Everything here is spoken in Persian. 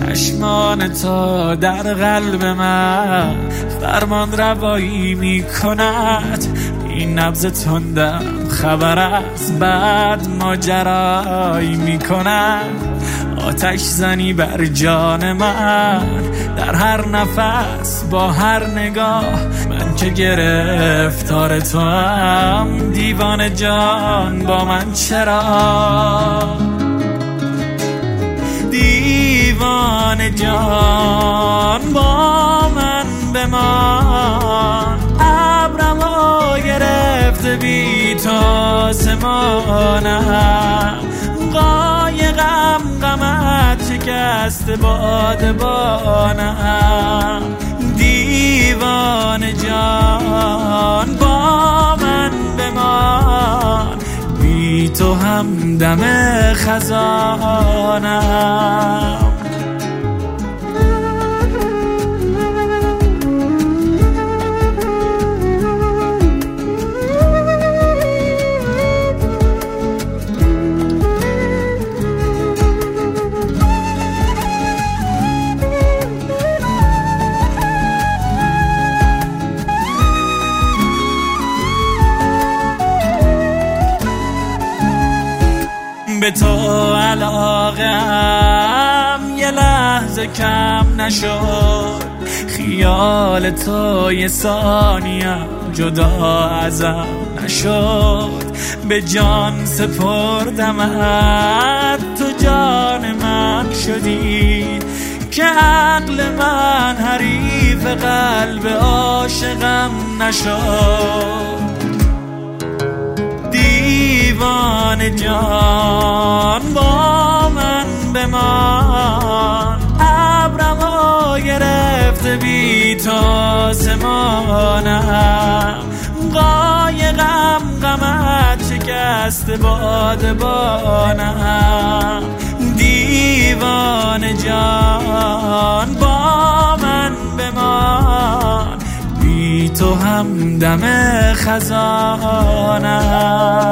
چشمان تو در قلب من فرمان روایی می کند. این نبض تندم خبر از بعد ماجرایی می کند. آتش زنی بر جان من در هر نفس با هر نگاه. من که گرفتار تو هم دیوانه جان با من چرا؟ دیوانه جان با من بمان. ابرمو گرفته بی تو آسمانم. قایقم غمت شکست بادبانم. دیوانه جان با من بمان. بی تو هم دم خزانم. به تو علاقم یه لحظه کم نشد. خیال تو یه ثانیه جدا ازم نشد. به جان سپردمت تو جان من شدی. که عقل من حریف قلب عاشقم نشد. دیوانه جان با من بمان. ابرمو گرفته بی تو آسمانم. قایقم غمت شکست بادبانم. دیوانه جان با من بمان. بی تو هم دم خزانم.